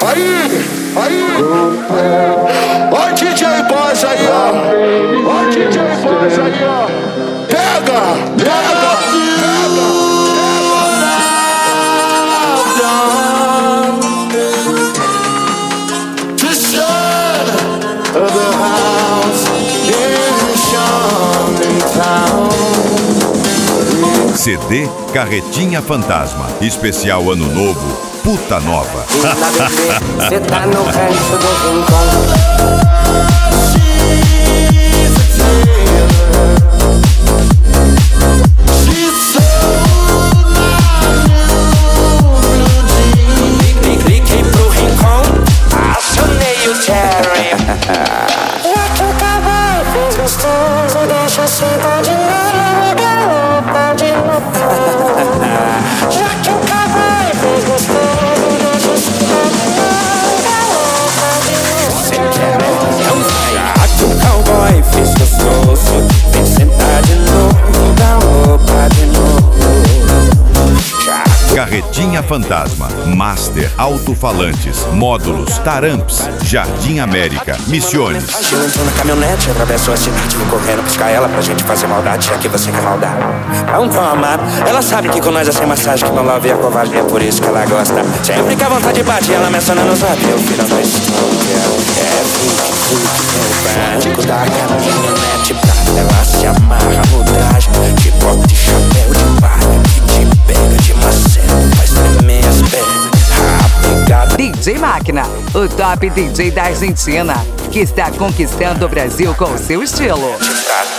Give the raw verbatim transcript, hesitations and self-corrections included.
Aí, aí. Ó D J Boss aí, ó. Ó D J Boss aí, ó. Pega, pega, pega. The son of the house in Charming Town. C D Carretinha Fantasma. Especial Ano Novo, Puta Nova. Cê tá no rancho do Rincão. Cliquei pro Rincão, acionei o Cherry. Já que o cavalo fez gostoso, deixa a cidade nova, galopa de novo. Já que o cavalo fez gostoso, deixa a cidade nova, galopa de novo. Já que o cowboy fez gostoso, vem sentar de novo, galopa de novo. Carretinha Fantasma, Master, Alto-Falantes, Módulos, Taramps, Jardim América, Missiones. Eu entro na caminhonete, atravesso a cidade, vou correndo buscar ela pra gente fazer maldade, já que você quer maldade. Vamos tomar, ela sabe que com nós é sem massagem, que não love a covardia, por isso que ela gosta. Sempre que a vontade bate, ela me aciona no zap, eu viro na história. É fluke, fluke, no banco da caminhonete, pra ela se amarra no traje, de bota e chapéu de palha, que te pega de macete, faz tremer as pernas. D J Máquina, o top D J da Argentina, que está conquistando o Brasil com o seu estilo.